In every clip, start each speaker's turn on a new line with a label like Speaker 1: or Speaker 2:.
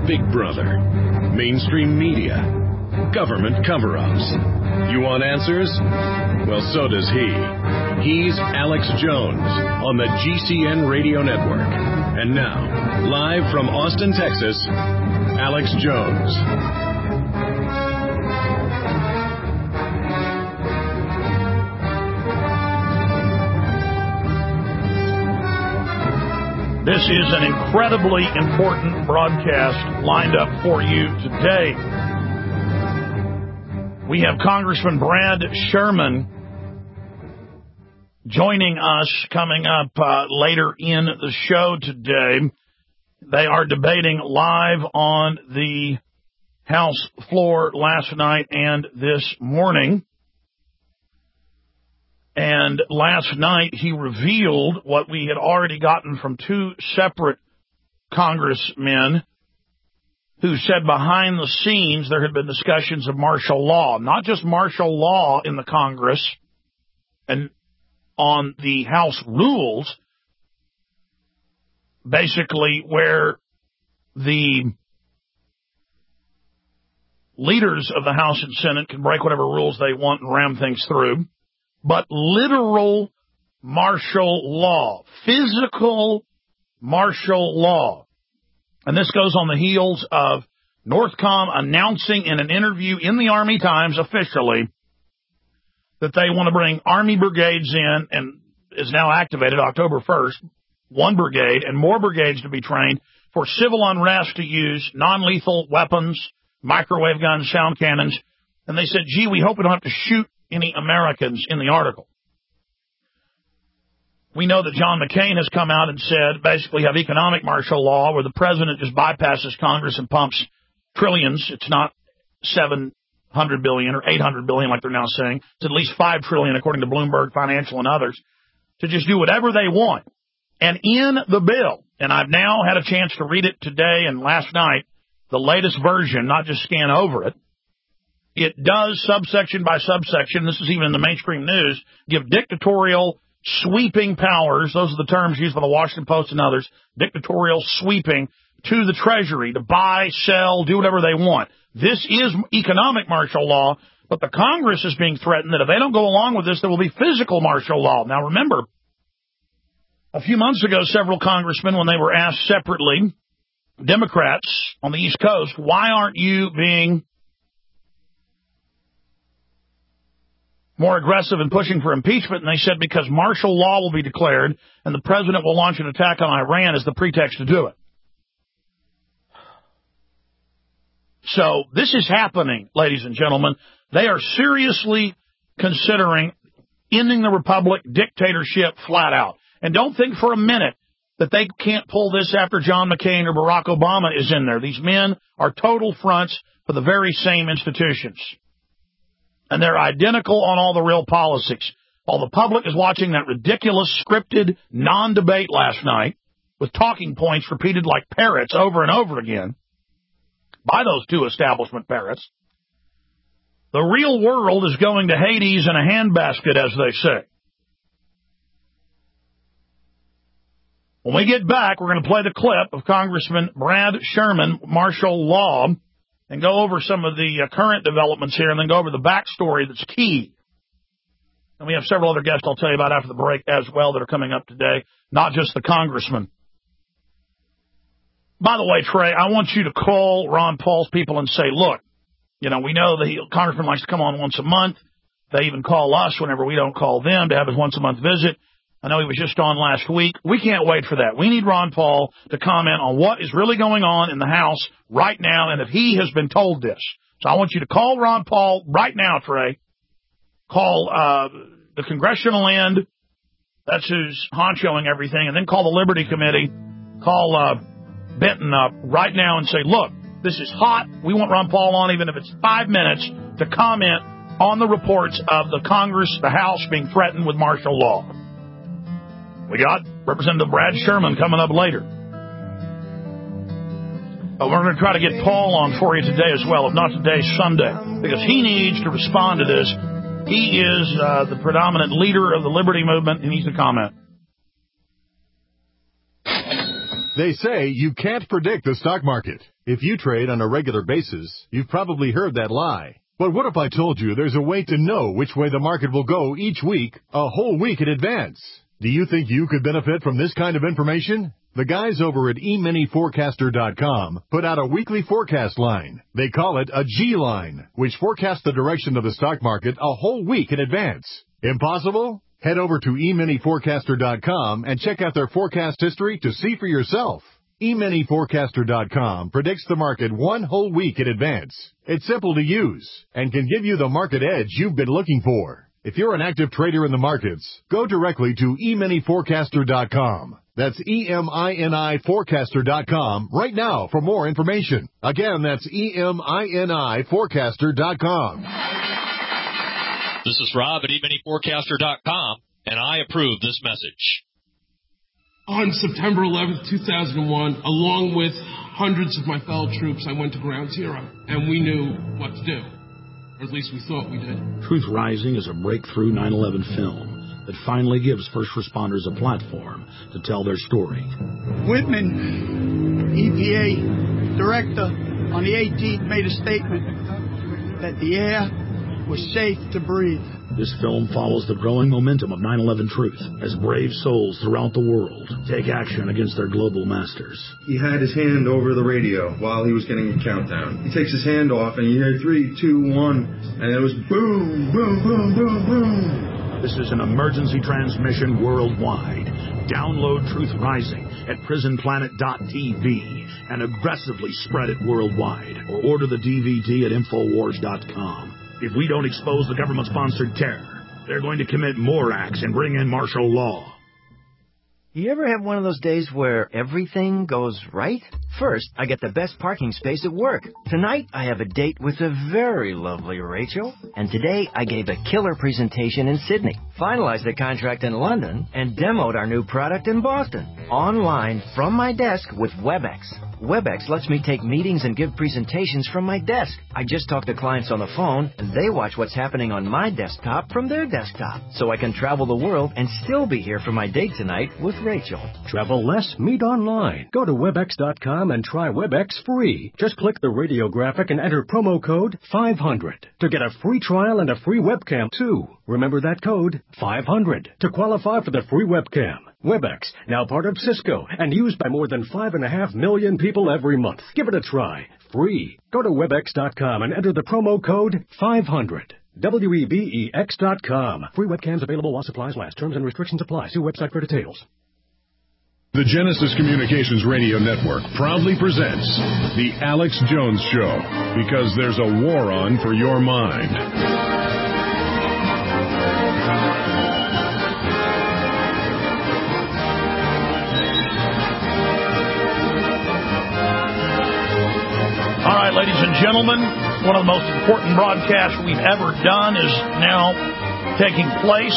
Speaker 1: Big Brother, mainstream media, government cover-ups. You want answers? Well, so does he. He's Alex Jones on the GCN Radio Network. And now, live from Austin, Texas, Alex Jones.
Speaker 2: This is an incredibly important broadcast lined up for you today. We have Congressman Brad Sherman joining us coming up later in the show today. They are debating live on the House floor last night and this morning. And last night he revealed what we had already gotten from two separate congressmen who said behind the scenes there had been discussions of martial law, not just martial law in the Congress and on the House rules, basically where the leaders of the House and Senate can break whatever rules they want and ram things through, but literal martial law, physical martial law. And this goes on the heels of Northcom announcing in an interview in the Army Times officially that they want to bring Army brigades in, and is now activated October 1st, one brigade and more brigades to be trained for civil unrest to use non-lethal weapons, microwave guns, sound cannons. And they said, gee, we hope we don't have to shoot any Americans in the article. We know that John McCain has come out and said basically have economic martial law where the president just bypasses Congress and pumps trillions. It's not 700 billion or 800 billion like they're now saying. It's at least 5 trillion according to Bloomberg Financial and others to just do whatever they want. And in the bill, and I've now had a chance to read it today and last night, the latest version, not just scan over it, it does subsection by subsection, this is even in the mainstream news, give dictatorial sweeping powers, those are the terms used by the Washington Post and others, dictatorial sweeping to the Treasury to buy, sell, do whatever they want. This is economic martial law, but the Congress is being threatened that if they don't go along with this, there will be physical martial law. Now remember, a few months ago, several congressmen, when they were asked separately, Democrats on the East Coast, why aren't you being more aggressive in pushing for impeachment? And they said because martial law will be declared and the president will launch an attack on Iran as the pretext to do it. So this is happening, ladies and gentlemen. They are seriously considering ending the republic, dictatorship flat out. And don't think for a minute that they can't pull this after John McCain or Barack Obama is in there. These men are total fronts for the very same institutions. And they're identical on all the real policies. While the public is watching that ridiculous scripted non-debate last night with talking points repeated like parrots over and over again by those two establishment parrots, the real world is going to Hades in a handbasket, as they say. When we get back, we're going to play the clip of Congressman Brad Sherman, martial law, and go over some of the current developments here, and then go over the backstory that's key. And we have several other guests I'll tell you about after the break as well that are coming up today, not just the congressman. By the way, Trey, I want you to call Ron Paul's people and say, look, you know, we know the congressman likes to come on once a month. They even call us whenever we don't call them to have his once-a-month visit. I know he was just on last week. We can't wait for that. We need Ron Paul to comment on what is really going on in the House right now and if he has been told this. So I want you to call Ron Paul right now, Trey. Call the congressional end. That's who's honchoing everything. And then call the Liberty Committee. Call Benton up right now and say, look, this is hot. We want Ron Paul on, even if it's 5 minutes, to comment on the reports of the Congress, the House being threatened with martial law. We got Representative Brad Sherman coming up later. But we're going to try to get Paul on for you today as well, if not today, Sunday, because he needs to respond to this. He is the predominant leader of the Liberty Movement. He needs to comment.
Speaker 3: They say you can't predict the stock market. If you trade on a regular basis, you've probably heard that lie. But what if I told you there's a way to know which way the market will go each week, a whole week in advance? Do you think you could benefit from this kind of information? The guys over at eMiniForecaster.com put out a weekly forecast line. They call it a G-line, which forecasts the direction of the stock market a whole week in advance. Impossible? Head over to eMiniForecaster.com and check out their forecast history to see for yourself. eMiniForecaster.com predicts the market one whole week in advance. It's simple to use and can give you the market edge you've been looking for. If you're an active trader in the markets, go directly to eMiniForecaster.com. That's eMiniForecaster.com right now for more information. Again, that's eMiniForecaster.com.
Speaker 4: This is Rob at eMiniForecaster.com, and I approve this message.
Speaker 5: On September 11th, 2001, along with hundreds of my fellow troops, I went to Ground Zero, and we knew what to do. Or at least we thought we did.
Speaker 2: Truth Rising is a breakthrough 9/11 film that finally gives first responders a platform to tell their story.
Speaker 6: Whitman, EPA director, on the 18th made a statement that the air was safe to breathe.
Speaker 2: This film follows the growing momentum of 9/11 truth as brave souls throughout the world take action against their global masters.
Speaker 7: He had his hand over the radio while he was getting a countdown. He takes his hand off and you hear 3, 2, 1, and it was boom, boom, boom, boom, boom.
Speaker 2: This is an emergency transmission worldwide. Download Truth Rising at prisonplanet.tv and aggressively spread it worldwide, or order the DVD at Infowars.com. If we don't expose the government-sponsored terror, they're going to commit more acts and bring in martial law.
Speaker 8: You ever have one of those days where everything goes right? First, I get the best parking space at work. Tonight, I have a date with the very lovely Rachel. And today, I gave a killer presentation in Sydney, finalized a contract in London, and demoed our new product in Boston. Online, from my desk with WebEx. WebEx lets me take meetings and give presentations from my desk. I just talk to clients on the phone, and they watch what's happening on my desktop from their desktop. So I can travel the world and still be here for my date tonight with Rachel.
Speaker 9: Travel less, meet online. Go to WebEx.com and try WebEx free. Just click the radio graphic and enter promo code 500 to get a free trial and a free webcam, too. Remember that code, 500, to qualify for the free webcam. WebEx, now part of Cisco, and used by more than 5.5 million people every month. Give it a try. Free. Go to WebEx.com and enter the promo code 500. WEBEX.com. Free webcams available while supplies last. Terms and restrictions apply. See website for details.
Speaker 1: The Genesis Communications Radio Network proudly presents The Alex Jones Show, because there's a war on for your mind.
Speaker 2: All right, ladies and gentlemen, one of the most important broadcasts we've ever done is now taking place.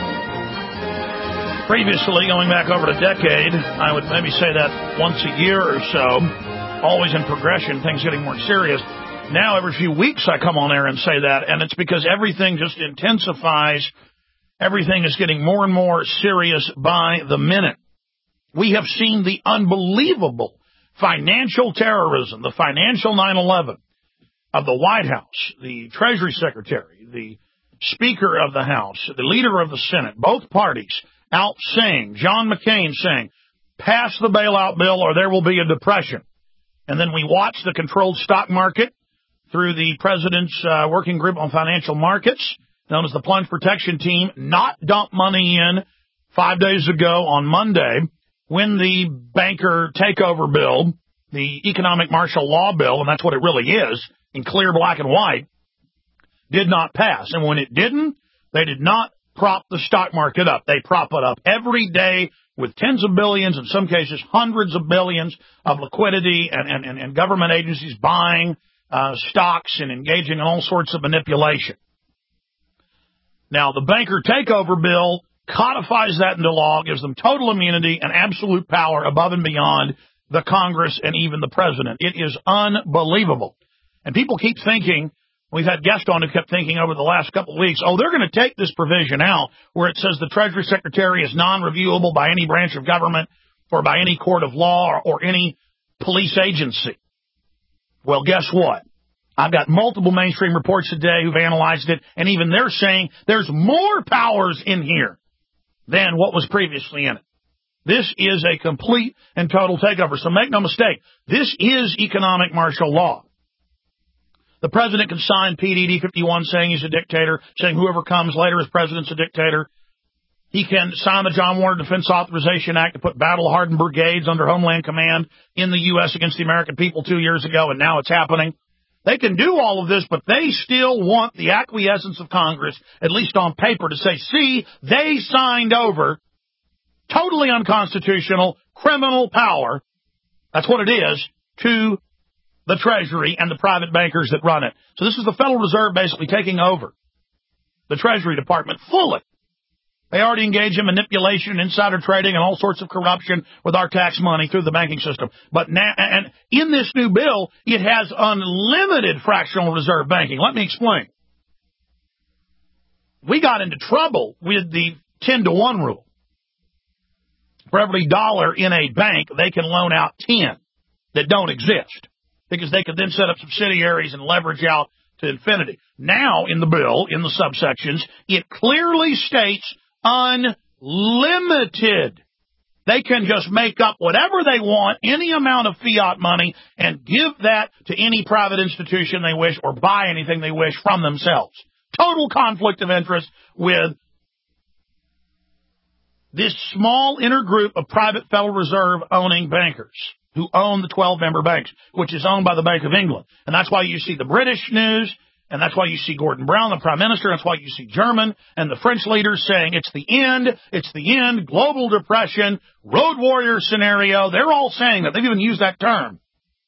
Speaker 2: Previously, going back over a decade, I would maybe say that once a year or so, always in progression, things getting more serious. Now, every few weeks, I come on air and say that, and it's because everything just intensifies. Everything is getting more and more serious by the minute. We have seen the unbelievable financial terrorism, the financial 9/11 of the White House, the Treasury Secretary, the Speaker of the House, the Leader of the Senate, both parties out saying, John McCain saying, pass the bailout bill or there will be a depression. And then we watch the controlled stock market through the President's Working Group on Financial Markets, known as the Plunge Protection Team, not dump money in 5 days ago on Monday when the banker takeover bill, the economic martial law bill, and that's what it really is, in clear black and white, did not pass. And when it didn't, they did not prop the stock market up. They prop it up every day with tens of billions, in some cases hundreds of billions of liquidity and government agencies buying stocks and engaging in all sorts of manipulation. Now, the banker takeover bill codifies that into law, gives them total immunity and absolute power above and beyond the Congress and even the president. It is unbelievable. And people keep thinking, we've had guests on who kept thinking over the last couple of weeks, they're going to take this provision out where it says the Treasury Secretary is non-reviewable by any branch of government or by any court of law or any police agency. Well, guess what? I've got multiple mainstream reports today who've analyzed it, and even they're saying there's more powers in here than what was previously in it. This is a complete and total takeover. So make no mistake, this is economic martial law. The president can sign PDD 51 saying he's a dictator, saying whoever comes later as president's a dictator. He can sign the John Warner Defense Authorization Act to put battle-hardened brigades under Homeland Command in the U.S. against the American people 2 years ago, and now it's happening. They can do all of this, but they still want the acquiescence of Congress, at least on paper, to say, see, they signed over totally unconstitutional criminal power, that's what it is, to the Treasury and the private bankers that run it. So this is the Federal Reserve basically taking over the Treasury Department fully. They already engage in manipulation, insider trading, and all sorts of corruption with our tax money through the banking system. But now, and in this new bill, it has unlimited fractional reserve banking. Let me explain. We got into trouble with the 10-to-1 rule. For every dollar in a bank, they can loan out 10 that don't exist, because they could then set up subsidiaries and leverage out to infinity. Now, in the bill, in the subsections, it clearly states unlimited. They can just make up whatever they want, any amount of fiat money, and give that to any private institution they wish or buy anything they wish from themselves. Total conflict of interest with this small inner group of private Federal Reserve owning bankers who own the 12-member banks, which is owned by the Bank of England. And that's why you see the British news, and that's why you see Gordon Brown, the Prime Minister, that's why you see German and the French leaders saying it's the end, global depression, road warrior scenario. They're all saying that. They've even used that term.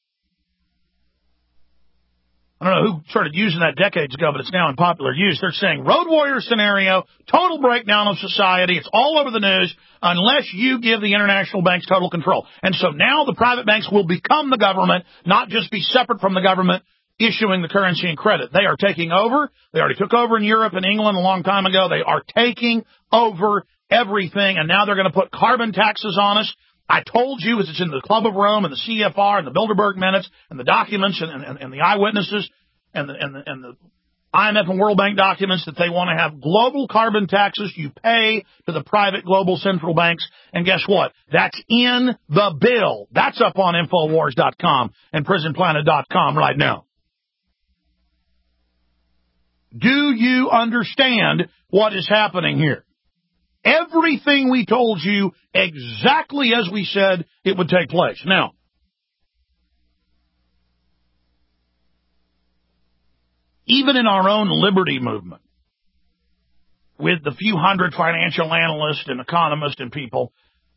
Speaker 2: I don't know who started using that decades ago, but it's now in popular use. They're saying road warrior scenario, total breakdown of society. It's all over the news unless you give the international banks total control. And so now the private banks will become the government, not just be separate from the government issuing the currency and credit. They are taking over. They already took over in Europe and England a long time ago. They are taking over everything, and now they're going to put carbon taxes on us. I told you, as it's in the Club of Rome and the CFR and the Bilderberg Minutes and the documents and the eyewitnesses and the IMF and World Bank documents, that they want to have global carbon taxes you pay to the private global central banks. And guess what? That's in the bill. That's up on Infowars.com and PrisonPlanet.com right now. Do you understand what is happening here? Everything we told you exactly as we said it would take place. Now, even in our own liberty movement, with the few hundred financial analysts and economists and people,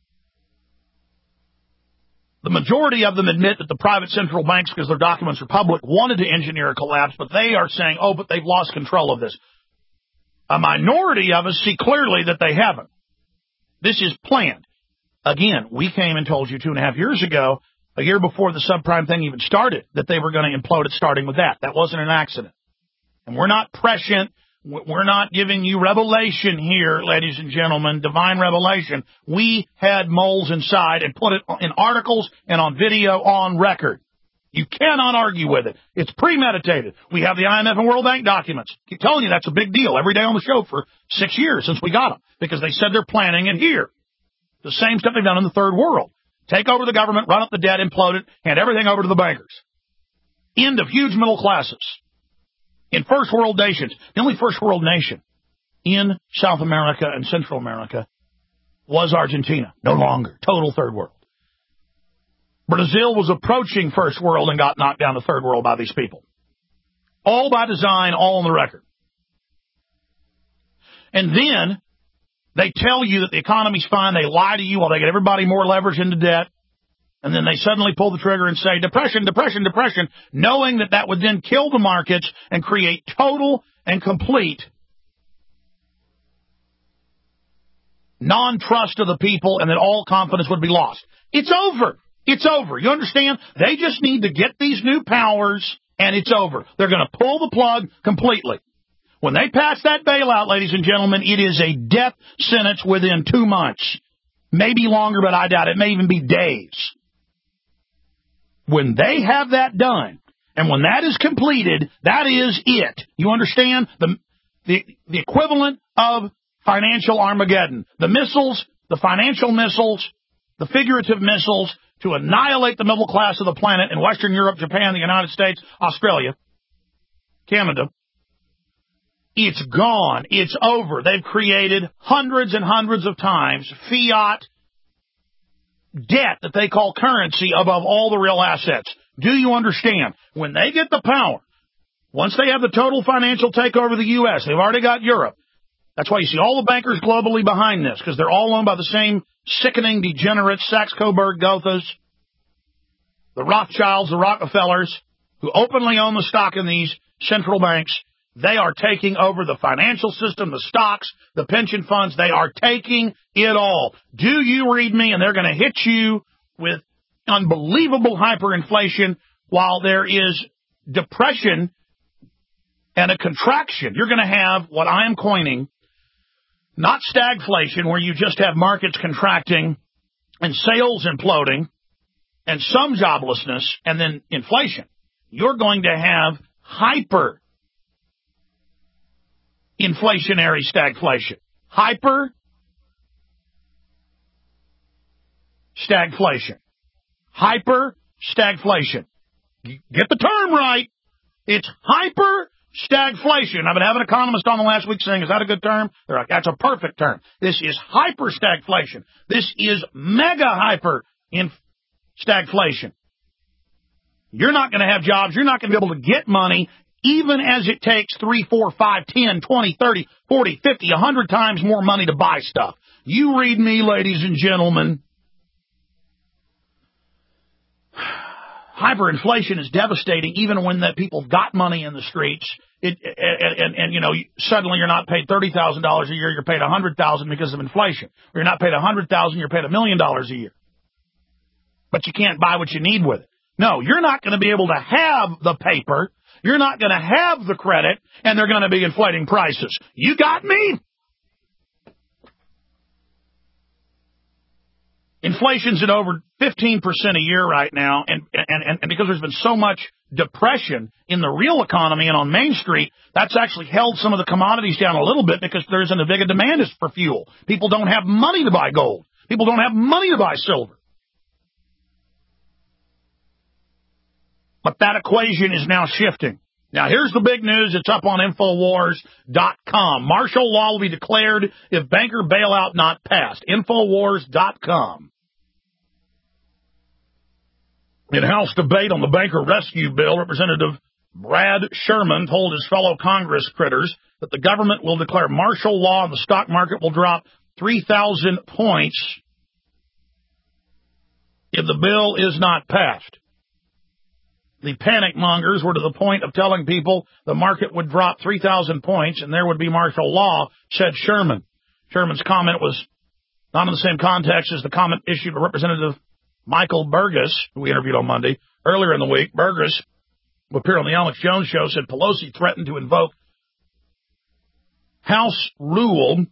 Speaker 2: the majority of them admit that the private central banks, because their documents are public, wanted to engineer a collapse, but they are saying, oh, but they've lost control of this. A minority of us see clearly that they haven't. This is planned. Again, we came and told you 2.5 years ago, a year before the subprime thing even started, that they were going to implode it starting with that. That wasn't an accident. And we're not prescient. We're not giving you revelation here, ladies and gentlemen, divine revelation. We had moles inside and put it in articles and on video on record. You cannot argue with it. It's premeditated. We have the IMF and World Bank documents. I keep telling you that's a big deal every day on the show for 6 years since we got them, because they said they're planning it here. The same stuff they've done in the third world. Take over the government, run up the debt, implode it, hand everything over to the bankers. End of huge middle classes. In first world nations, the only first world nation in South America and Central America was Argentina. No longer. Total third world. Brazil was approaching first world and got knocked down to third world by these people. All by design, all on the record. And then they tell you that the economy's fine. They lie to you while they get everybody more leverage into debt. And then they suddenly pull the trigger and say, depression, depression, depression, knowing that that would then kill the markets and create total and complete non-trust of the people, and that all confidence would be lost. It's over. It's over. You understand? They just need to get these new powers, and it's over. They're going to pull the plug completely. When they pass that bailout, ladies and gentlemen, it is a death sentence within 2 months. Maybe longer, but I doubt it. It may even be days. When they have that done, And when that is completed, that is it. You understand? The equivalent of financial Armageddon. The missiles, the financial missiles, the figurative missiles to annihilate the middle class of the planet in Western Europe, Japan, the United States, Australia, Canada. It's gone. It's over. They've created hundreds and hundreds of times fiat debt that they call currency above all the real assets. Do you understand? When they get the power, once they have the total financial takeover of the U.S., they've already got Europe. That's why you see all the bankers globally behind this, because they're all owned by the same sickening degenerates, Sachs-Coburg-Gothas, the Rothschilds, the Rockefellers, who openly own the stock in these central banks. They are taking over the financial system, the stocks, the pension funds. They are taking it all. Do you read me? And they're going to hit you with unbelievable hyperinflation while there is depression and a contraction. You're going to have what I am coining, not stagflation, where you just have markets contracting and sales imploding and some joblessness and then inflation. You're going to have hyper inflationary stagflation. Hyper stagflation. Hyper stagflation. Get the term right. It's hyper stagflation. I've been having economists on the last week saying, is that a good term? They're like, that's a perfect term. This is hyper stagflation. This is mega hyper stagflation. You're not going to have jobs. You're not going to be able to get money, even as it takes 3, 4, 5, 10, 20, 30, 40, 50, 100 times more money to buy stuff. You read me, ladies and gentlemen. Hyperinflation is devastating, even when that people got money in the streets. And you know, suddenly you're not paid $30,000 a year, you're paid $100,000 because of inflation. Or you're not paid $100,000, you're paid $1 million a year. But you can't buy what you need with it. No, you're not going to be able to have the paper. You're not going to have the credit, and they're going to be inflating prices. You got me? Inflation's at over 15% a year right now, and because there's been so much depression in the real economy and on Main Street, that's actually held some of the commodities down a little bit because there isn't a big demand for fuel. People don't have money to buy gold. People don't have money to buy silver. But that equation is now shifting. Now, here's the big news. It's up on Infowars.com. Martial law will be declared if banker bailout not passed. Infowars.com. In House debate on the banker rescue bill, Representative Brad Sherman told his fellow Congress critters that the government will declare martial law and the stock market will drop 3,000 points if the bill is not passed. The panic mongers were to the point of telling people the market would drop 3,000 points and there would be martial law, said Sherman. Sherman's comment was not in the same context as the comment issued by Representative Michael Burgess, who we interviewed on Monday. Earlier in the week, Burgess, who appeared on the Alex Jones Show, said Pelosi threatened to invoke House Rule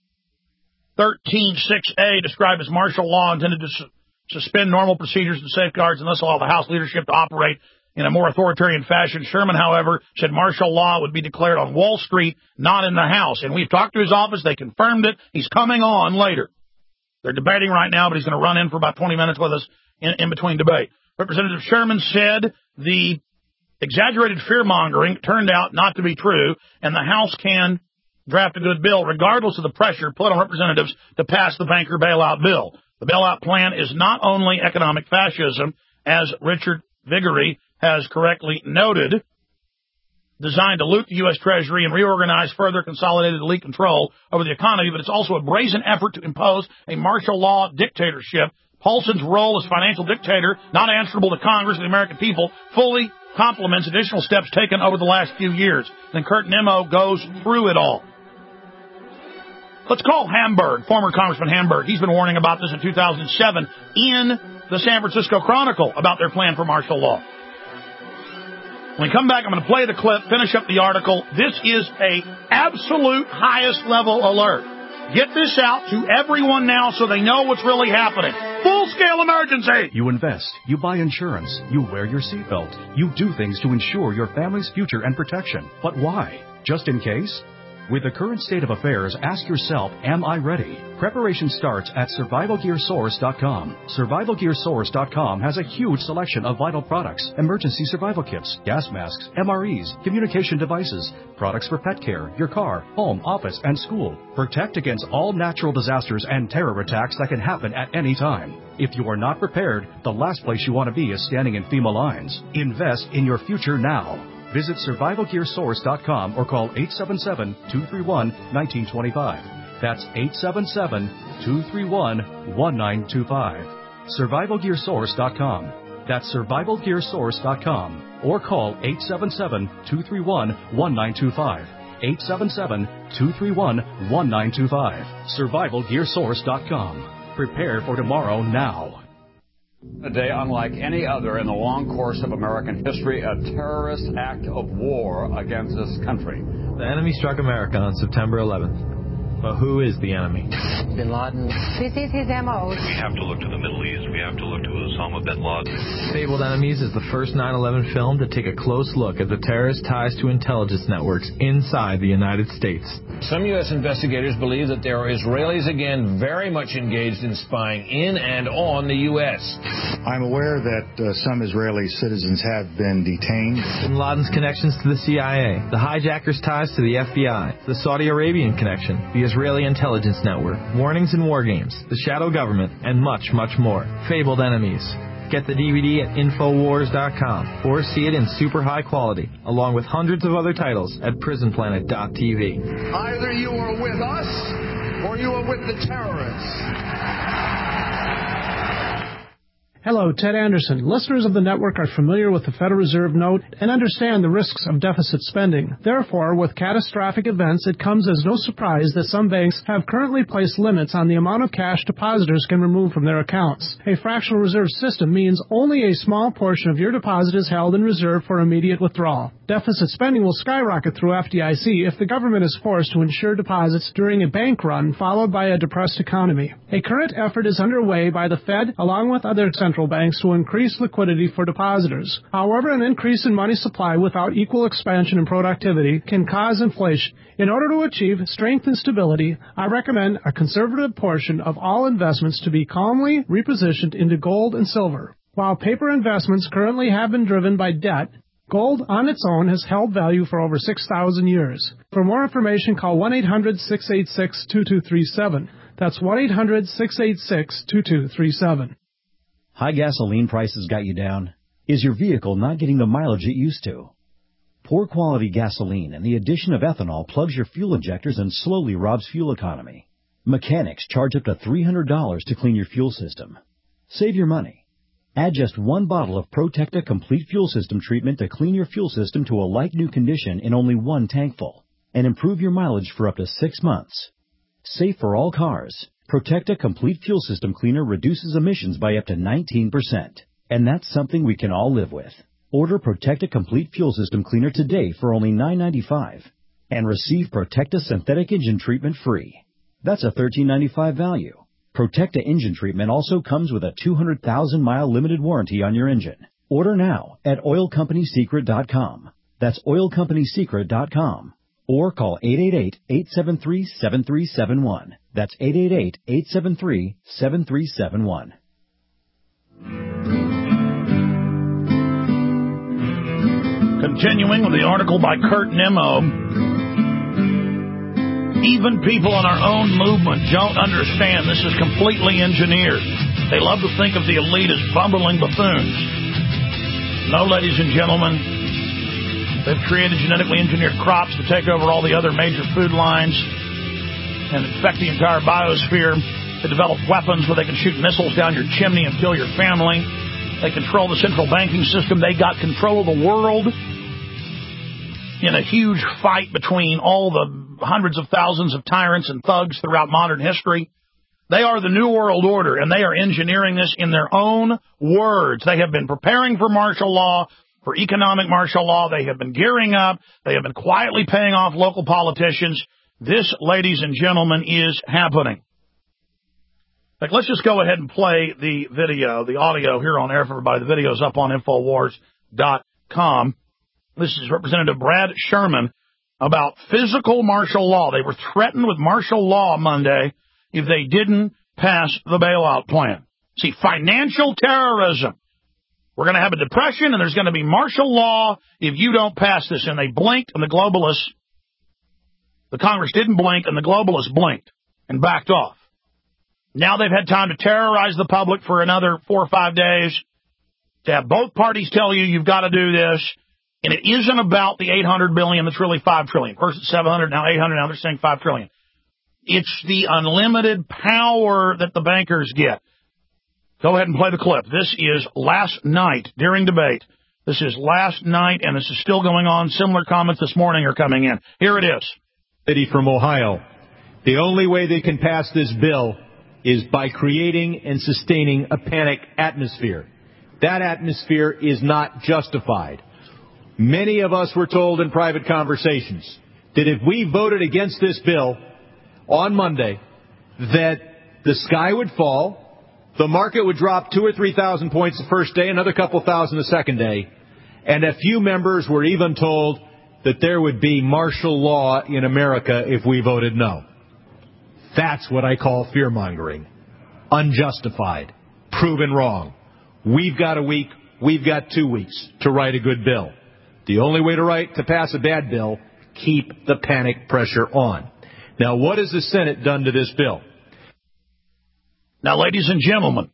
Speaker 2: 13.6a, described as martial law, intended to suspend normal procedures and safeguards and thus allow the House leadership to operate in a more authoritarian fashion. Sherman, however, said martial law would be declared on Wall Street, not in the House. And we've talked to his office. They confirmed it. He's coming on later. They're debating right now, but he's going to run in for about 20 minutes with us in between debate. Representative Sherman said the exaggerated fear-mongering turned out not to be true, and the House can draft a good bill regardless of the pressure put on representatives to pass the banker bailout bill. The bailout plan is not only economic fascism, as Richard Viguerie has correctly noted, designed to loot the U.S. Treasury and reorganize further consolidated elite control over the economy, but it's also a brazen effort to impose a martial law dictatorship. Paulson's role as financial dictator, not answerable to Congress and the American people, fully complements additional steps taken over the last few years. Then Kurt Nimmo goes through it all. Let's call Hamburg, former Congressman Hamburg. He's been warning about this in 2007 in the San Francisco Chronicle about their plan for martial law. When we come back, I'm going to play the clip, finish up the article. This is a absolute highest level alert. Get this out to everyone now so they know what's really happening. full-scale emergency.
Speaker 10: You invest. You buy insurance. You wear your seatbelt. You do things to ensure your family's future and protection. But why? Just in case? With the current state of affairs, ask yourself, am I ready? Preparation starts at SurvivalGearSource.com. SurvivalGearSource.com has a huge selection of vital products, emergency survival kits, gas masks, MREs, communication devices, products for pet care, your car, home, office, and school. Protect against all natural disasters and terror attacks that can happen at any time. If you are not prepared, the last place you want to be is standing in FEMA lines. Invest in your future now. Visit SurvivalGearSource.com or call 877-231-1925. That's 877-231-1925. SurvivalGearSource.com. That's SurvivalGearSource.com. Or call 877-231-1925. 877-231-1925. SurvivalGearSource.com. Prepare for tomorrow now.
Speaker 11: A day unlike any other in the long course of American history, a terrorist act of war against this country.
Speaker 12: The enemy struck America on September 11th. But who is the enemy?
Speaker 13: Bin Laden. This is his MO.
Speaker 14: We have to look to the Middle East. We have to look to Osama bin Laden.
Speaker 12: Fabled Enemies is the first 9/11 film to take a close look at the terrorist ties to intelligence networks inside the United States.
Speaker 15: Some U.S. investigators believe that there are Israelis again very much engaged in spying in and on the U.S.
Speaker 16: I'm aware that some Israeli citizens have been detained.
Speaker 12: Bin Laden's connections to the CIA, the hijackers' ties to the FBI, the Saudi Arabian connection, the Israeli intelligence network, warnings in war games, the shadow government, and much, much more. Fabled Enemies. Get the DVD at Infowars.com or see it in super high quality, along with hundreds of other titles at PrisonPlanet.tv.
Speaker 17: Either you are with us or you are with the terrorists.
Speaker 18: Hello, Ted Anderson. Listeners of the network are familiar with the Federal Reserve note and understand the risks of deficit spending. Therefore, with catastrophic events, it comes as no surprise that some banks have currently placed limits on the amount of cash depositors can remove from their accounts. A fractional reserve system means only a small portion of your deposit is held in reserve for immediate withdrawal. Deficit spending will skyrocket through FDIC if the government is forced to insure deposits during a bank run followed by a depressed economy. A current effort is underway by the Fed along with other central banks to increase liquidity for depositors. However, an increase in money supply without equal expansion in productivity can cause inflation. In order to achieve strength and stability, I recommend a conservative portion of all investments to be calmly repositioned into gold and silver. While paper investments currently have been driven by debt, gold on its own has held value for over 6,000 years. For more information, call 1-800-686-2237. That's 1-800-686-2237.
Speaker 19: High gasoline prices got you down? Is your vehicle not getting the mileage it used to? Poor quality gasoline and the addition of ethanol plugs your fuel injectors and slowly robs fuel economy. Mechanics charge up to $300 to clean your fuel system. Save your money. Add just one bottle of Protecta Complete Fuel System treatment to clean your fuel system to a like-new condition in only one tankful, and improve your mileage for up to 6 months. Safe for all cars. Protecta Complete Fuel System Cleaner reduces emissions by up to 19%. And that's something we can all live with. Order Protecta Complete Fuel System Cleaner today for only $9.95. And receive Protecta Synthetic Engine Treatment free. That's a $13.95 value. Protecta Engine Treatment also comes with a 200,000-mile limited warranty on your engine. Order now at oilcompanysecret.com. That's oilcompanysecret.com. Or call 888-873-7371. That's 888-873-7371.
Speaker 2: Continuing with the article by Kurt Nimmo, even people in our own movement don't understand this is completely engineered. They love to think of the elite as bumbling buffoons. No, ladies and gentlemen, they've created genetically engineered crops to take over all the other major food lines and infect the entire biosphere. They develop weapons where they can shoot missiles down your chimney and kill your family. They control the central banking system. They got control of the world in a huge fight between all the hundreds of thousands of tyrants and thugs throughout modern history. They are the New World Order, and they are engineering this in their own words. They have been preparing for martial law, for economic martial law. They have been gearing up. They have been quietly paying off local politicians. This, ladies and gentlemen, is happening. In fact, let's just go ahead and play the video, the audio here on air for everybody. The video's up on Infowars.com. This is Representative Brad Sherman about physical martial law. They were threatened with martial law Monday if they didn't pass the bailout plan. See, financial terrorism. We're going to have a depression, and there's going to be martial law if you don't pass this. And they blinked, and the globalists, the Congress didn't blink, and the globalists blinked and backed off. Now they've had time to terrorize the public for another 4 or 5 days, to have both parties tell you you've got to do this. And it isn't about the $800 billion that's really $5 trillion. First it's $700, now $800, now they're saying $5 trillion. It's the unlimited power that the bankers get. Go ahead and play the clip. This is last night during debate. This is last night, and this is still going on. Similar comments this morning are coming in. Here it is.
Speaker 20: City from Ohio. The only way they can pass this bill is by creating and sustaining a panic atmosphere. That atmosphere is not justified. Many of us were told in private conversations that if we voted against this bill on Monday, that the sky would fall, the market would drop 2,000 or 3,000 points the first day, another couple thousand the second day, and a few members were even told that there would be martial law in America if we voted no. That's what I call fear-mongering. Unjustified. Proven wrong. We've got a week, we've got 2 weeks to write a good bill. The only way to pass a bad bill, keep the panic pressure on. Now, what has the Senate done to this bill?
Speaker 2: Now, ladies and gentlemen,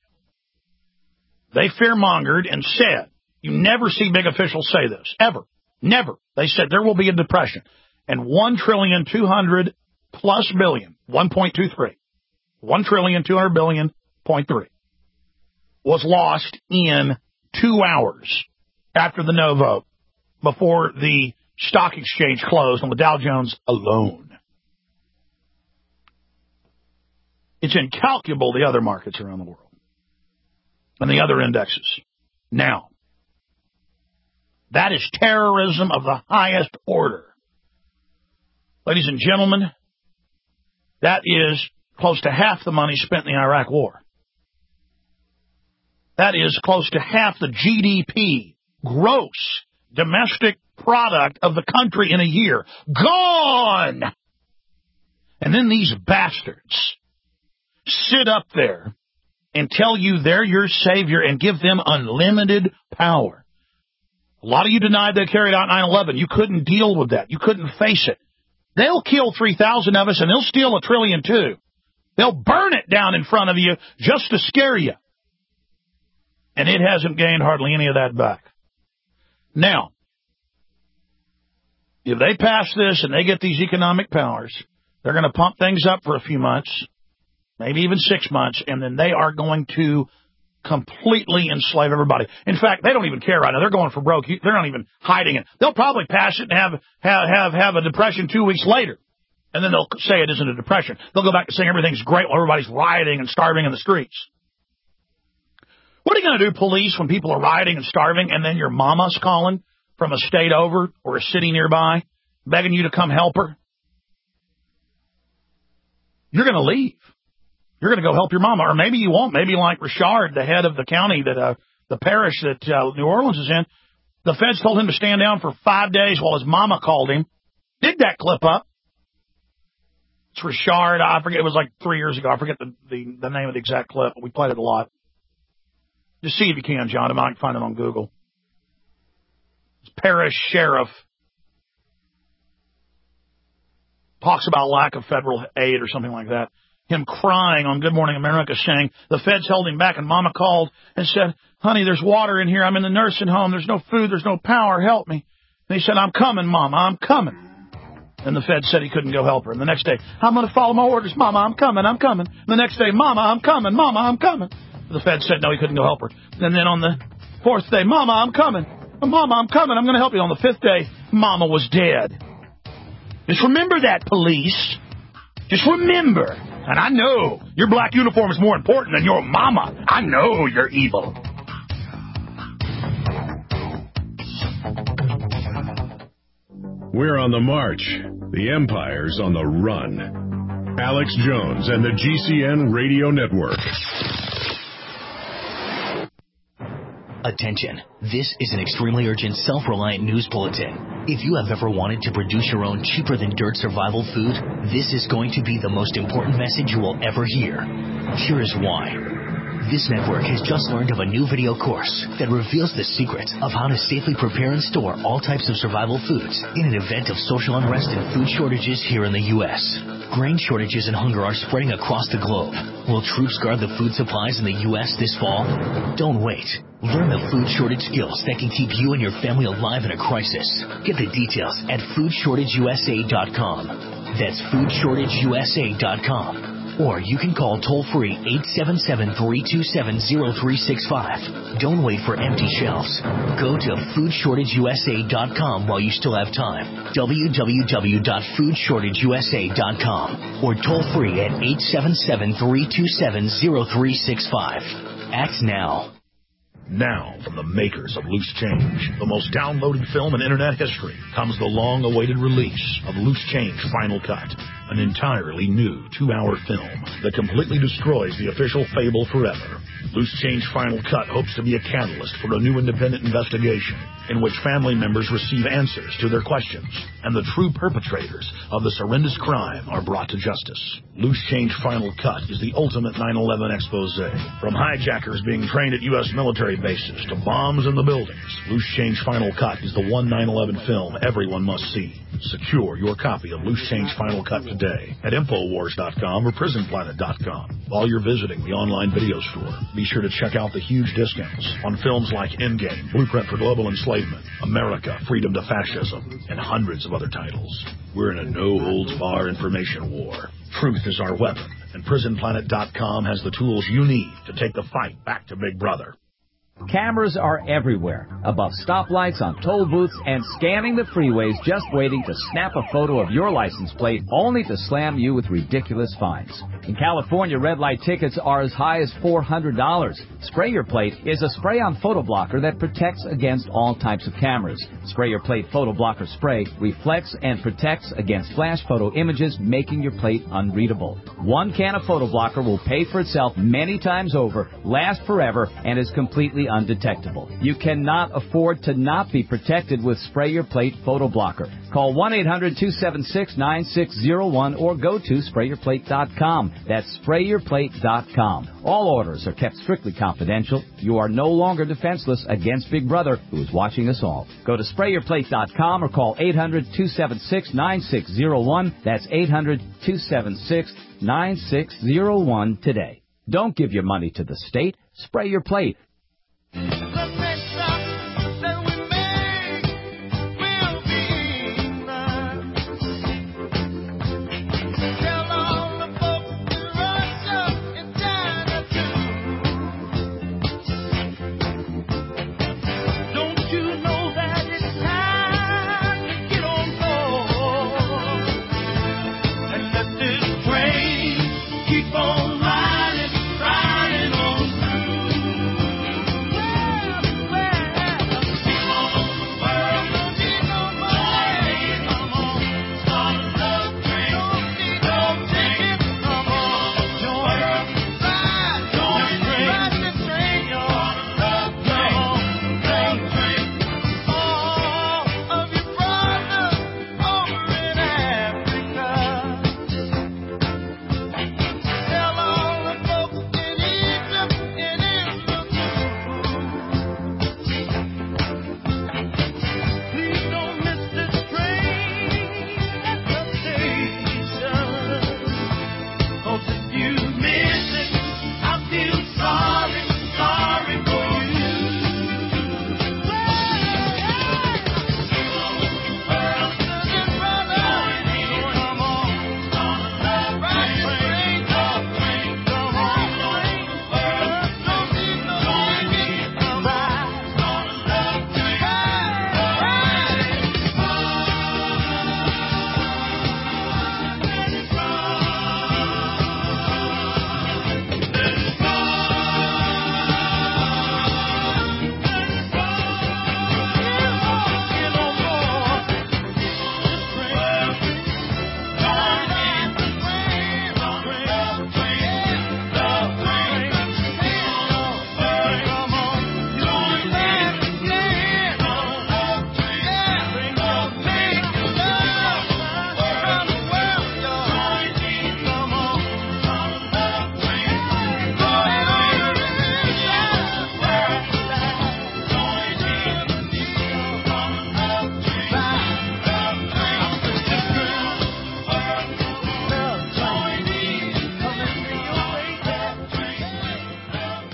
Speaker 2: they fear-mongered and said, you never see big officials say this, ever, never. They said there will be a depression, and $1,200+ billion, 1.23, $1,200 billion.3 was lost in 2 hours after the no vote, before the stock exchange closed on the Dow Jones alone. It's incalculable, the other markets around the world and the other indexes. Now, that is terrorism of the highest order. Ladies and gentlemen, that is close to half the money spent in the Iraq War. That is close to half the GDP, gross domestic product of the country in a year. Gone! And then these bastards sit up there and tell you they're your savior and give them unlimited power. A lot of you denied they carried out 9/11. You couldn't deal with that. You couldn't face it. They'll kill 3,000 of us, and they'll steal $1 trillion too. They'll burn it down in front of you just to scare you. And it hasn't gained hardly any of that back. Now, if they pass this and they get these economic powers, they're going to pump things up for a few months, maybe even 6 months, and then they are going to completely enslave everybody. In fact, they don't even care right now. They're going for broke. They're not even hiding it. They'll probably pass it and have a depression 2 weeks later, and then they'll say it isn't a depression. They'll go back to saying everything's great while everybody's rioting and starving in the streets. What are you going to do, police, when people are rioting and starving, and then your mama's calling from a state over or a city nearby, begging you to come help her? You're going to leave. You're going to go help your mama, or maybe you won't. Maybe like Richard, the head of the county that the parish that New Orleans is in, the feds told him to stand down for 5 days while his mama called him. Dig that clip up. It's Richard. I forget. It was like 3 years ago. I forget the name of the exact clip, but we played it a lot. Just see if you can, John. I might find it on Google. It's parish sheriff. Talks about lack of federal aid or something like that. Him crying on Good Morning America saying the feds held him back, and Mama called and said, honey, there's water in here. I'm in the nursing home. There's no food. There's no power. Help me. And he said, I'm coming, Mama. I'm coming. And the feds said he couldn't go help her. And the next day, I'm going to follow my orders. Mama, I'm coming. I'm coming. And the next day, Mama, I'm coming. Mama, I'm coming. The feds said no, he couldn't go help her. And then on the fourth day, Mama, I'm coming. Mama, I'm coming. I'm going to help you. On the fifth day, Mama was dead. Just remember that, police. Just remember. And I know your black uniform is more important than your mama. I know you're evil.
Speaker 1: We're on the march. The empire's on the run. Alex Jones and the GCN Radio Network.
Speaker 21: Attention. This is an extremely urgent, self-reliant news bulletin. If you have ever wanted to produce your own cheaper-than-dirt survival food, this is going to be the most important message you will ever hear. Here is why. This network has just learned of a new video course that reveals the secret of how to safely prepare and store all types of survival foods in an event of social unrest and food shortages here in the U.S. Grain shortages and hunger are spreading across the globe. Will troops guard the food supplies in the U.S. this fall? Don't wait. Learn the food shortage skills that can keep you and your family alive in a crisis. Get the details at foodshortageusa.com. That's foodshortageusa.com. Or you can call toll-free 877-327-0365. Don't wait for empty shelves. Go to foodshortageusa.com while you still have time. www.foodshortageusa.com. Or toll-free at 877-327-0365. Act now.
Speaker 2: Now, from the makers of Loose Change, the most downloaded film in Internet history, comes the long-awaited release of Loose Change Final Cut, an entirely new 2-hour film that completely destroys the official fable forever. Loose Change Final Cut hopes to be a catalyst for a new independent investigation in which family members receive answers to their questions and the true perpetrators of this horrendous crime are brought to justice. Loose Change Final Cut is the ultimate 9/11 expose. From hijackers being trained at U.S. military bases to bombs in the buildings, Loose Change Final Cut is the one 9/11 film everyone must see. Secure your copy of Loose Change Final Cut today at Infowars.com or PrisonPlanet.com. While you're visiting the online video store, be sure to check out the huge discounts on films like Endgame, Blueprint for Global Enslavement, America, Freedom to Fascism, and hundreds of other titles. We're in a no-holds-barred information war. Truth is our weapon, and PrisonPlanet.com has the tools you need to take the fight back to Big Brother.
Speaker 22: Cameras are everywhere, above stoplights, on toll booths, and scanning the freeways, just waiting to snap a photo of your license plate, only to slam you with ridiculous fines. In California, red light tickets are as high as $400. Spray Your Plate is a spray-on photo blocker that protects against all types of cameras. Spray Your Plate photo blocker spray reflects and protects against flash photo images, making your plate unreadable. One can of photo blocker will pay for itself many times over, last forever, and is completely undetectable. You cannot afford to not be protected with Spray Your Plate photo blocker. Call 1-800-276-9601 or go to sprayyourplate.com. That's sprayyourplate.com. All orders are kept strictly confidential. You are no longer defenseless against Big Brother, who is watching us all. Go to sprayyourplate.com or call 800-276-9601. That's 800-276-9601 today. Don't give your money to the state. Spray Your Plate.
Speaker 23: Keep on riding on through.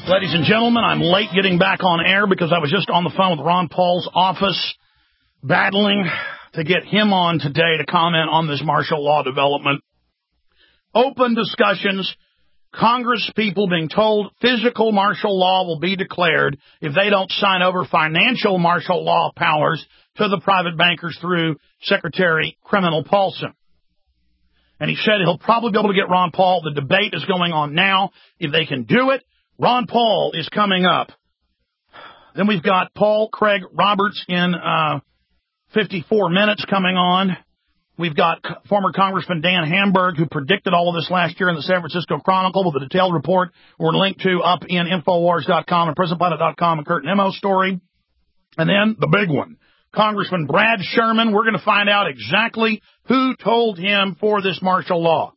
Speaker 2: Ladies and gentlemen, I'm late getting back on air because I was just on the phone with Ron Paul's office battling to get him on today to comment on this martial law development. Open discussions, Congress people being told physical martial law will be declared if they don't sign over financial martial law powers to the private bankers through Secretary Criminal Paulson. And he said he'll probably be able to get Ron Paul. The debate is going on now. If they can do it, Ron Paul is coming up. Then we've got Paul Craig Roberts in 54 minutes coming on. We've got former Congressman Dan Hamburg, who predicted all of this last year in the San Francisco Chronicle with a detailed report we're linked to up in Infowars.com and PrisonPlanet.com and Kurt Nemo's story. And then the big one, Congressman Brad Sherman. We're going to find out exactly who told him for this martial law.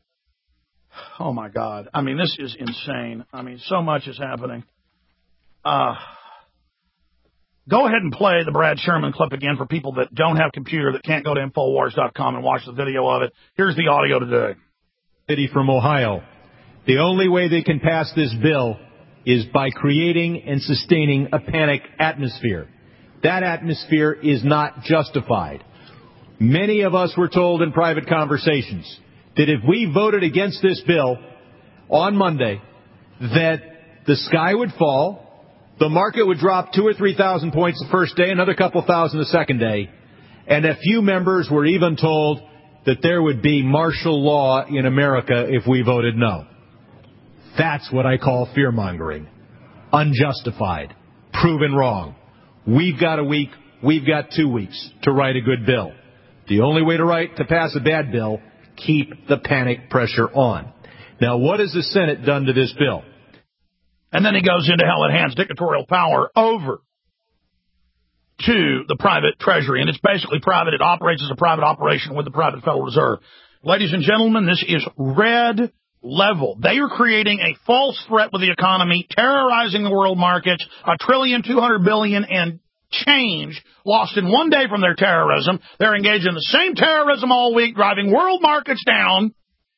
Speaker 2: Oh, my God. I mean, this is insane. I mean, so much is happening. Go ahead and play the Brad Sherman clip again for people that don't have a computer, that can't go to Infowars.com and watch the video of it. Here's the audio today.
Speaker 20: City from Ohio. The only way they can pass this bill is by creating and sustaining a panic atmosphere. That atmosphere is not justified. Many of us were told in private conversations that if we voted against this bill on Monday, that the sky would fall, the market would drop 2,000 or 3,000 points the first day, another couple thousand the second day, and a few members were even told that there would be martial law in America if we voted no. That's what I call fear-mongering. Unjustified. Proven wrong. We've got a week, we've got 2 weeks to write a good bill. The only way to pass a bad bill, keep the panic pressure on. Now, what has the Senate done to this bill?
Speaker 2: And then he goes into how it hands dictatorial power over to the private treasury. And it's basically private. It operates as a private operation with the private Federal Reserve. Ladies and gentlemen, this is red level. They are creating a false threat with the economy, terrorizing the world markets, $1.2 trillion and change lost in one day from their terrorism. They're engaged in the same terrorism all week, driving world markets down.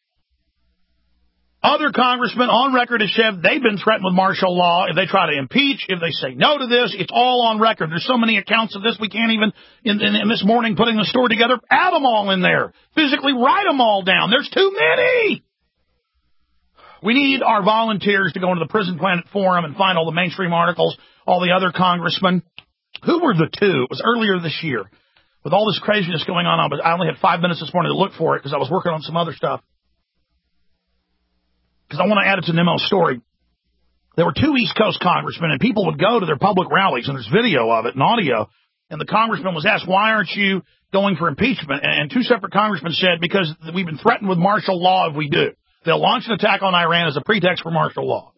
Speaker 2: Other congressmen on record have said they've been threatened with martial law if they try to impeach, if they say no to this. It's all on record. There's so many accounts of this, we can't even, in this morning putting the story together, add them all in there. Physically write them all down. There's too many. We need our volunteers to go into the Prison Planet forum and find all the mainstream articles, all the other congressmen. Who were the two? It was earlier this year. With all this craziness going on, I only had 5 minutes this morning to look for it because I was working on some other stuff. Because I want to add it to Nemo's story. There were two East Coast congressmen, and people would go to their public rallies, and there's video of it and audio, and the congressman was asked, why aren't you going for impeachment? And two separate congressmen said, because we've been threatened with martial law if we do. They'll launch an attack on Iran as a pretext for martial law.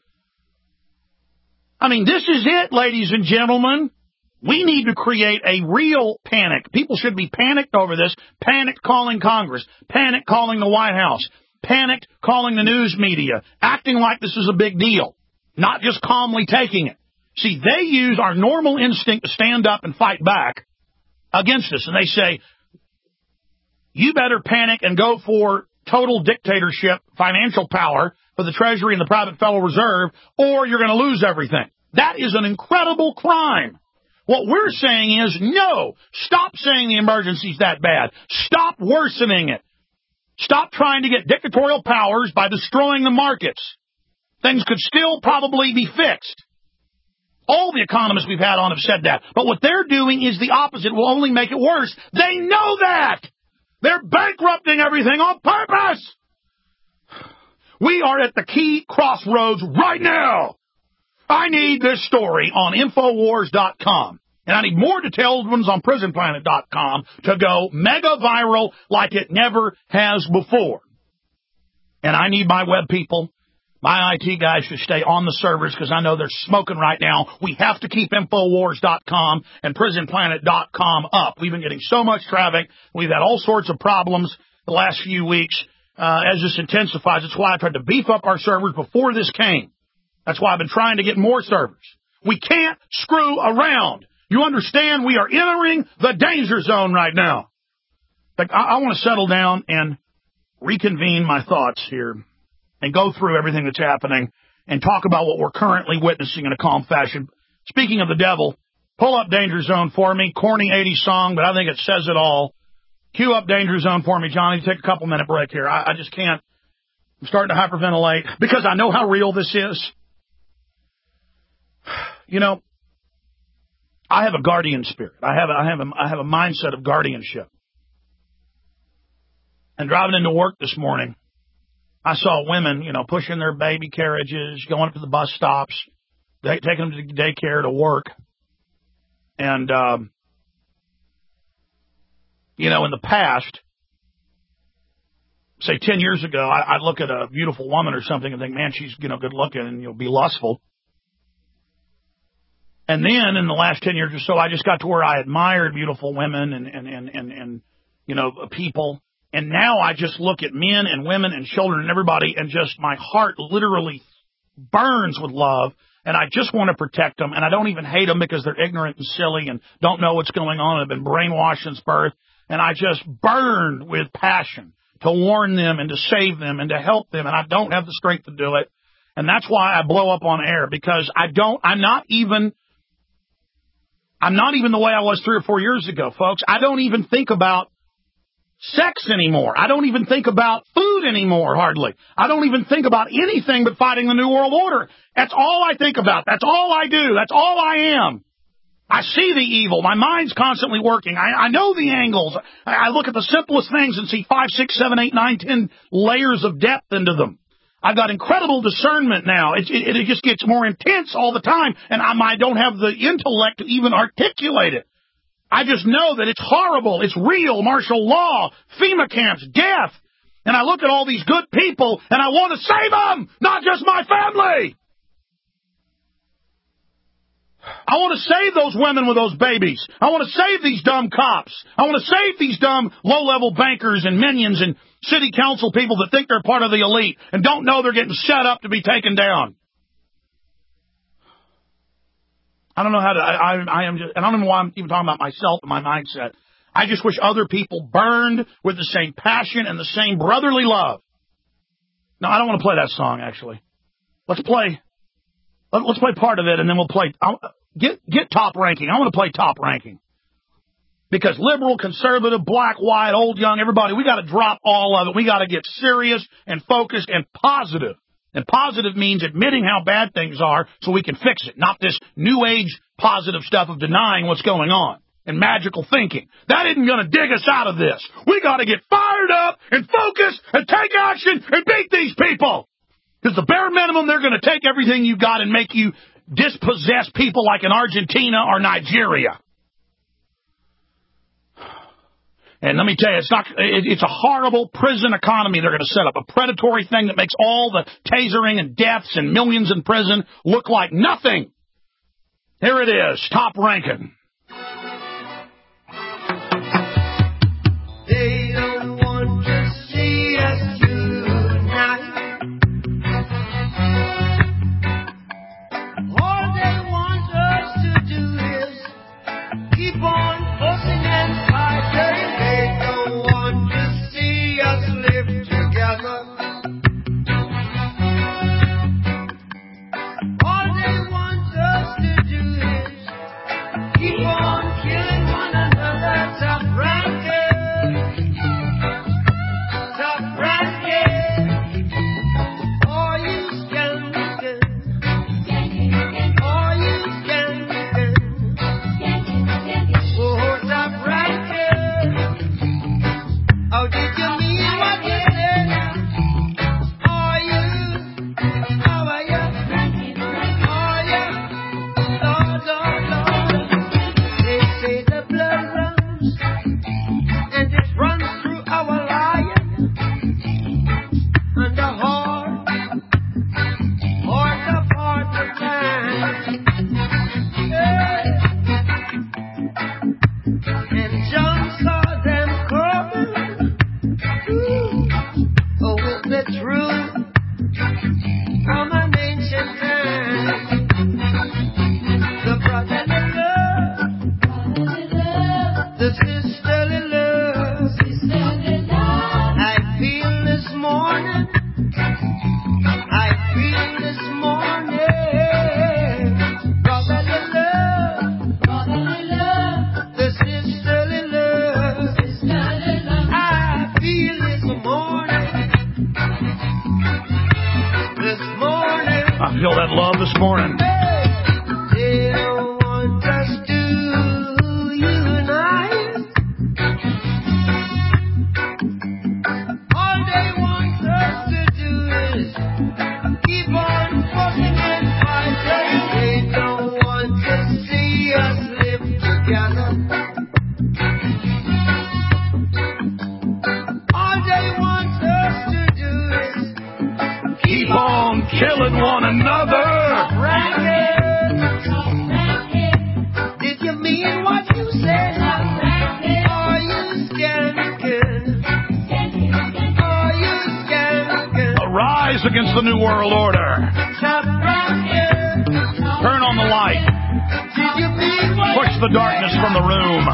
Speaker 2: I mean, this is it, ladies and gentlemen. We need to create a real panic. People should be panicked over this, panicked calling Congress, panicked calling the White House, panicked calling the news media, acting like this is a big deal, not just calmly taking it. See, they use our normal instinct to stand up and fight back against us, and they say, you better panic and go for total dictatorship, financial power for the Treasury and the private Federal Reserve, or you're going to lose everything. That is an incredible crime. What we're saying is, no, stop saying the emergency's that bad. Stop worsening it. Stop trying to get dictatorial powers by destroying the markets. Things could still probably be fixed. All the economists we've had on have said that. But what they're doing is the opposite. Will only make it worse. They know that. They're bankrupting everything on purpose. We are at the key crossroads right now. I need this story on Infowars.com. And I need more detailed ones on PrisonPlanet.com to go mega viral like it never has before. And I need my web people, my IT guys to stay on the servers because I know they're smoking right now. We have to keep Infowars.com and PrisonPlanet.com up. We've been getting so much traffic. We've had all sorts of problems the last few weeks as this intensifies. That's why I tried to beef up our servers before this came. That's why I've been trying to get more servers. We can't screw around. You understand? We are entering the danger zone right now. In fact, I want to settle down and reconvene my thoughts here and go through everything that's happening and talk about what we're currently witnessing in a calm fashion. Speaking of the devil, pull up Danger Zone for me. Corny 80s song, but I think it says it all. Cue up Danger Zone for me, Johnny. Take a couple-minute break here. I just can't. I'm starting to hyperventilate because I know how real this is. You know, I have a guardian spirit. I have a mindset of guardianship. And driving into work this morning, I saw women, you know, pushing their baby carriages, going up to the bus stops, taking them to daycare to work. And, you know, in the past, say 10 years ago, I'd look at a beautiful woman or something and think, man, she's, you know, good looking and you'll be lustful. And then in the last 10 years or so, I just got to where I admired beautiful women and you know, people. And now I just look at men and women and children and everybody, and just my heart literally burns with love. And I just want to protect them. And I don't even hate them because they're ignorant and silly and don't know what's going on and have been brainwashed since birth. And I just burn with passion to warn them and to save them and to help them. And I don't have the strength to do it. And that's why I blow up on air, because I'm not even the way I was 3 or 4 years ago, folks. I don't even think about sex anymore. I don't even think about food anymore, hardly. I don't even think about anything but fighting the New World Order. That's all I think about. That's all I do. That's all I am. I see the evil. My mind's constantly working. I know the angles. I look at the simplest things and see 5, 6, 7, 8, 9, 10 layers of depth into them. I've got incredible discernment now. It just gets more intense all the time, and I don't have the intellect to even articulate it. I just know that it's horrible. It's real. Martial law, FEMA camps, death. And I look at all these good people, and I want to save them, not just my family. I want to save those women with those babies. I want to save these dumb cops. I want to save these dumb low-level bankers and minions and city council people that think they're part of the elite and don't know they're getting set up to be taken down. I don't know how to, I am just, and I don't know why I'm even talking about myself and my mindset. I just wish other people burned with the same passion and the same brotherly love. No, I don't want to play that song, actually. Let's play part of it, and then we'll play, get Top Ranking. I want to play Top Ranking. Because liberal, conservative, black, white, old, young, everybody, we got to drop all of it. We got to get serious and focused and positive. And positive means admitting how bad things are so we can fix it, not this new age positive stuff of denying what's going on and magical thinking. That isn't going to dig us out of this. We got to get fired up and focus and take action and beat these people. Because the bare minimum, they're going to take everything you got and make you dispossess people like in Argentina or Nigeria. And let me tell you, it's a horrible prison economy they're going to set up. A predatory thing that makes all the tasering and deaths and millions in prison look like nothing. Here it is, Top Ranking.
Speaker 3: They don't want to see us unite. All they want us to do is keep on fussing and fighting. They don't want to see us live together. All they want us to do is keep on killing one another. Top Ranking.
Speaker 2: the New World Order. Turn on the light. Push the darkness from the room.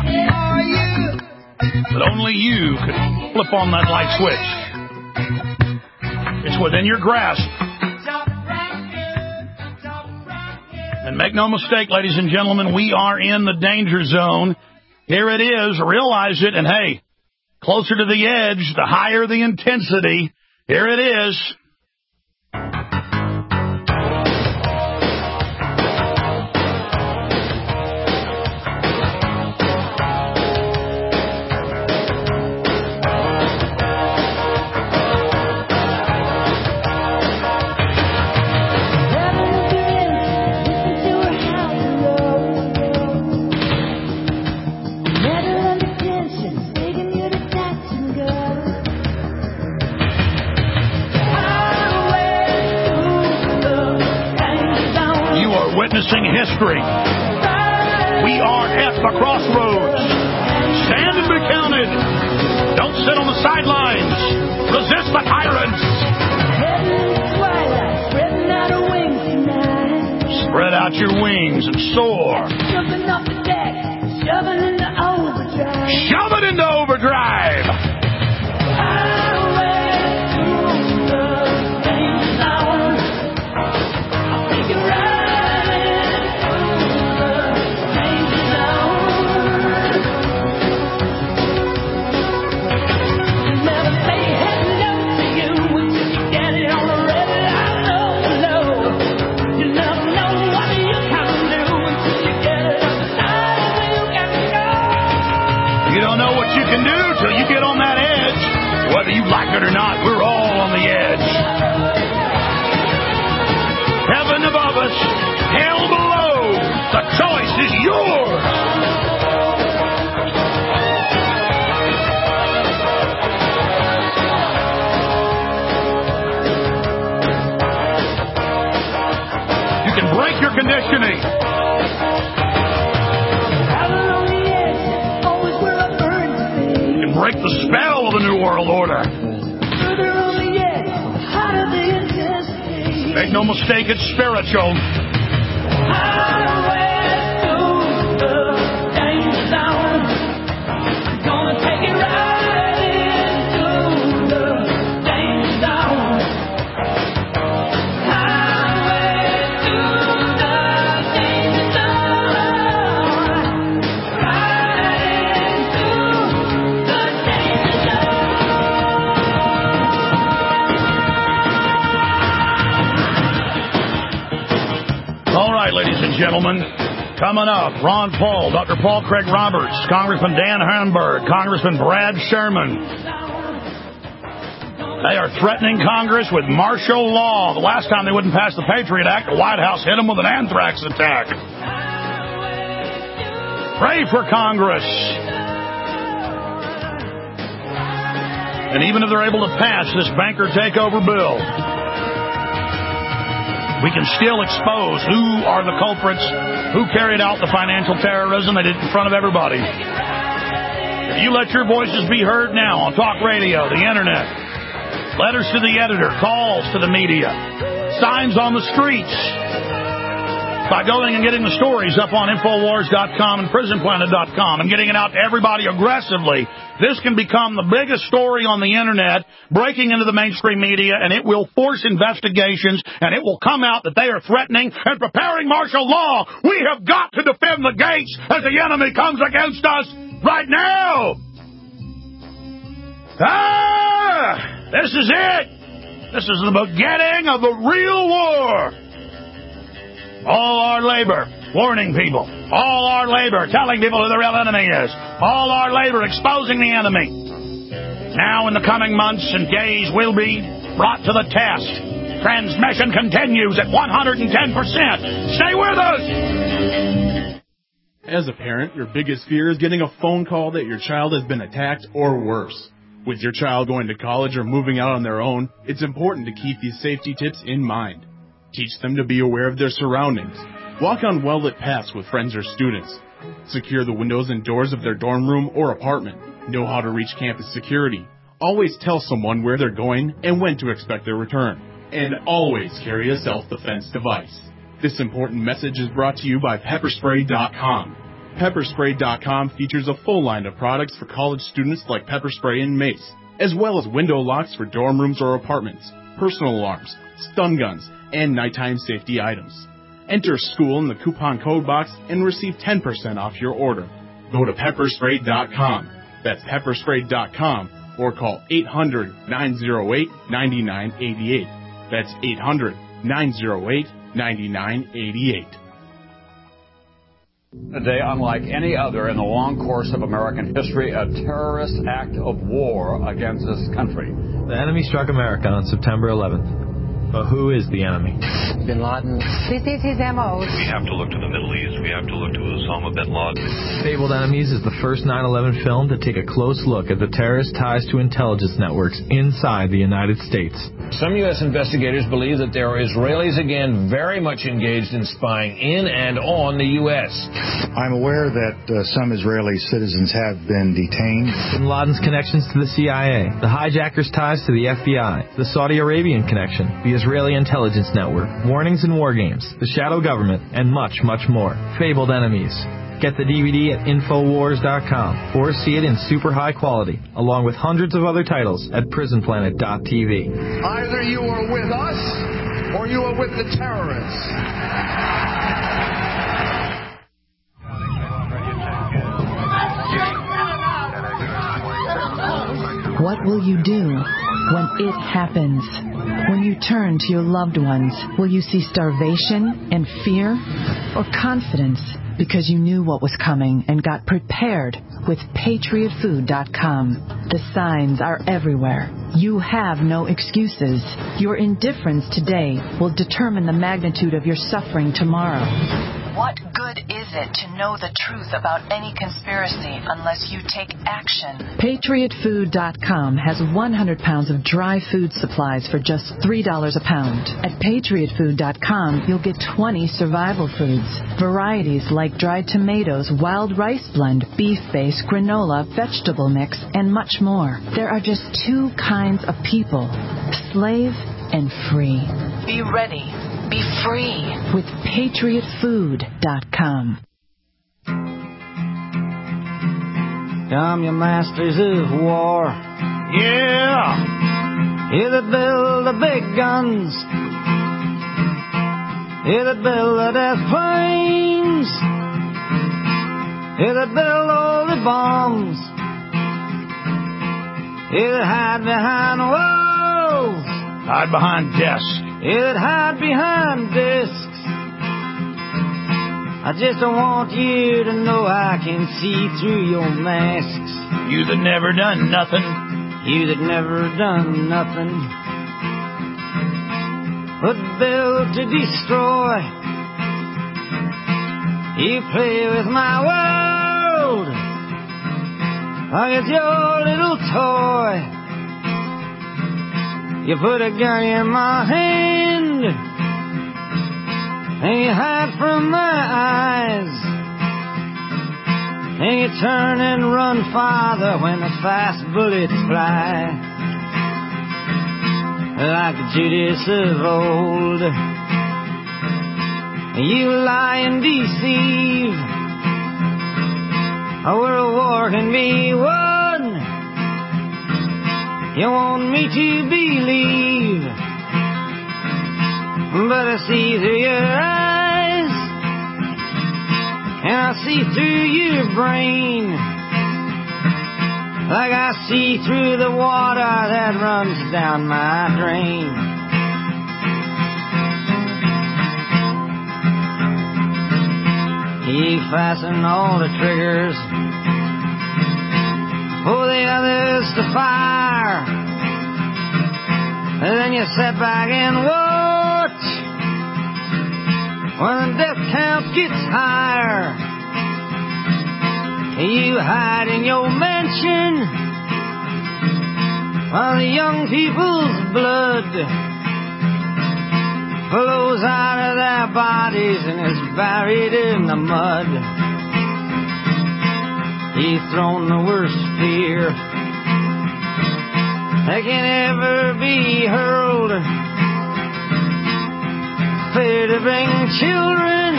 Speaker 2: But only you can flip on that light switch. It's within your grasp. And make no mistake, ladies and gentlemen, we are in the danger zone. Here it is. Realize it. And hey, closer to the edge, the higher the intensity. Here it is. Witnessing history. We are at the crossroads. Stand and be counted. Don't sit on the sidelines. Resist the tyrants. Spread out your wings and soar. Shove it into overdrive. Whether you like it or not, we're all on the edge. Heaven above us, hell below. The choice is yours. You can break your conditioning. You can break the spell of the New World Order. Make no mistake, it's spiritual. Gentlemen, coming up, Ron Paul, Dr. Paul Craig Roberts, Congressman Dan Hamburg, Congressman Brad Sherman. They are threatening Congress with martial law. The last time they wouldn't pass the Patriot Act, the White House hit them with an anthrax attack. Pray for Congress. And even if they're able to pass this banker takeover bill, we can still expose who are the culprits, who carried out the financial terrorism they did in front of everybody. If you let your voices be heard now on talk radio, the internet, letters to the editor, calls to the media, signs on the streets, by going and getting the stories up on Infowars.com and PrisonPlanet.com and getting it out to everybody aggressively, this can become the biggest story on the internet, breaking into the mainstream media, and it will force investigations, and it will come out that they are threatening and preparing martial law. We have got to defend the gates as the enemy comes against us right now. This is it. This is the beginning of the real war. All our labor warning people. All our labor telling people who the real enemy is. All our labor exposing the enemy. Now in the coming months and days will be brought to the test. Transmission continues at 110%. Stay with us.
Speaker 4: As a parent, your biggest fear is getting a phone call that your child has been attacked or worse. With your child going to college or moving out on their own, it's important to keep these safety tips in mind. Teach them to be aware of their surroundings. Walk on well-lit paths with friends or students. Secure the windows and doors of their dorm room or apartment. Know how to reach campus security. Always tell someone where they're going and when to expect their return. And always carry a self-defense device. This important message is brought to you by Pepperspray.com. Pepperspray.com features a full line of products for college students like pepper spray and mace, as well as window locks for dorm rooms or apartments, personal alarms, stun guns, and nighttime safety items. Enter school in the coupon code box and receive 10% off your order. Go to Pepperspray.com. That's Pepperspray.com or call 800-908-9988. That's 800-908-9988.
Speaker 11: A day unlike any other in the long course of American history, a terrorist act of war against this country.
Speaker 12: The enemy struck America on September 11th. But who is the enemy?
Speaker 13: Bin Laden. This is his MO.
Speaker 14: We have to look to the Middle East. We have to look to Osama bin Laden.
Speaker 12: Fabled Enemies is the first 9/11 film to take a close look at the terrorist ties to intelligence networks inside the United States.
Speaker 15: Some U.S. investigators believe that there are Israelis again very much engaged in spying in and on the U.S.
Speaker 16: I'm aware that some Israeli citizens have been detained.
Speaker 12: Bin Laden's connections to the CIA, the hijackers' ties to the FBI, the Saudi Arabian connection, the Israeli intelligence network, warnings in war games, the shadow government, and much, much more. Fabled Enemies. Get the DVD at Infowars.com or see it in super high quality, along with hundreds of other titles at PrisonPlanet.tv.
Speaker 17: Either you are with us or you are with the terrorists.
Speaker 5: What will you do when it happens? When you turn to your loved ones, will you see starvation and fear, or confidence because you knew what was coming and got prepared with PatriotFood.com? The signs are everywhere. You have no excuses. Your indifference today will determine the magnitude of your suffering tomorrow. What good is it to know the truth about any conspiracy unless you take action? PatriotFood.com has 100 pounds of dry food supplies for just $3 a pound. At PatriotFood.com, you'll get 20 survival foods. Varieties like dried tomatoes, wild rice blend, beef base, granola, vegetable mix, and much more. There are just two kinds of people, slave and free. Be ready. Be free with PatriotFood.com.
Speaker 6: Come, you masters of war. Yeah! You that build the big guns. You that build the death planes. You that build all the bombs. You that hide behind walls.
Speaker 2: Hide behind desks.
Speaker 6: You'd hide behind discs. I just don't want you to know I can see through your masks.
Speaker 2: You that never done nothing.
Speaker 6: You that never done nothing but build to destroy. You play with my world like it's your little toy. You put a gun in my hand and you hide from my eyes, and you turn and run farther when the fast bullets fly. Like Judas of old, you lie and deceive. A world war can be won. You want me to believe, but I see through your eyes, and I see through your brain, like I see through the water that runs down my drain. You fasten all the triggers for the others to fire, and then you sit back and watch when the death count gets higher. You hide in your mansion while the young people's blood flows out of their bodies and is buried in the mud. You've thrown the worst fear that can ever be hurled fair to bring children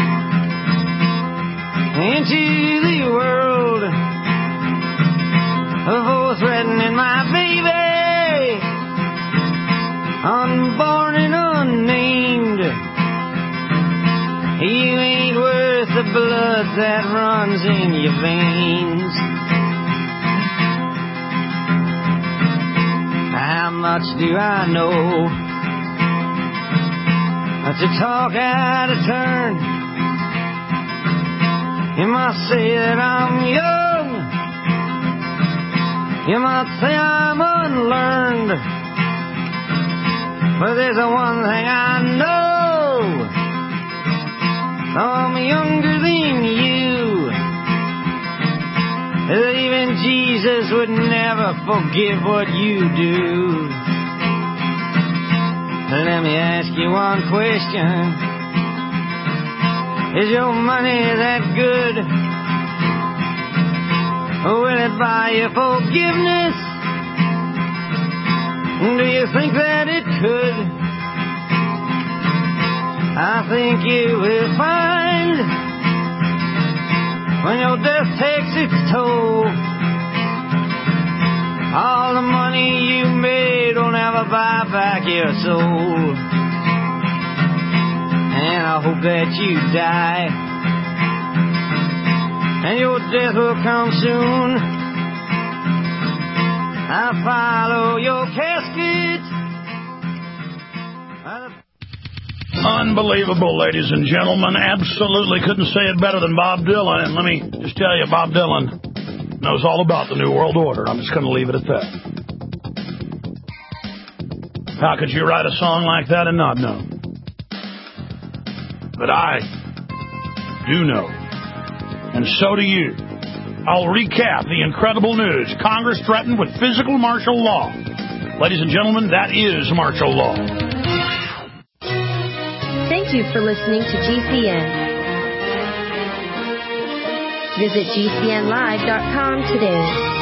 Speaker 6: into the world for threatening my baby, unborn and unnamed. You ain't worth the blood that runs in your veins. How much do I know to talk out of turn? You might say that I'm young, you might say I'm unlearned, but there's one thing I know: I'm younger than you. Even Jesus would never forgive what you do. Let me ask you one question: is your money that good? Will it buy you forgiveness? Do you think that it could? I think you will find when your death takes its toll, all the money you made will never buy back your soul. And I hope that you die, and your death will come soon. I'll follow your casket.
Speaker 2: Unbelievable, ladies and gentlemen. Absolutely couldn't say it better than Bob Dylan. And let me just tell you, Bob Dylan knows all about the New World Order. I'm just going to leave it at that. How could you write a song like that and not know? But I do know. And so do you. I'll recap the incredible news. Congress threatened with physical martial law. Ladies and gentlemen, that is martial law.
Speaker 7: Thank you for listening to GCN. Visit GCNlive.com today.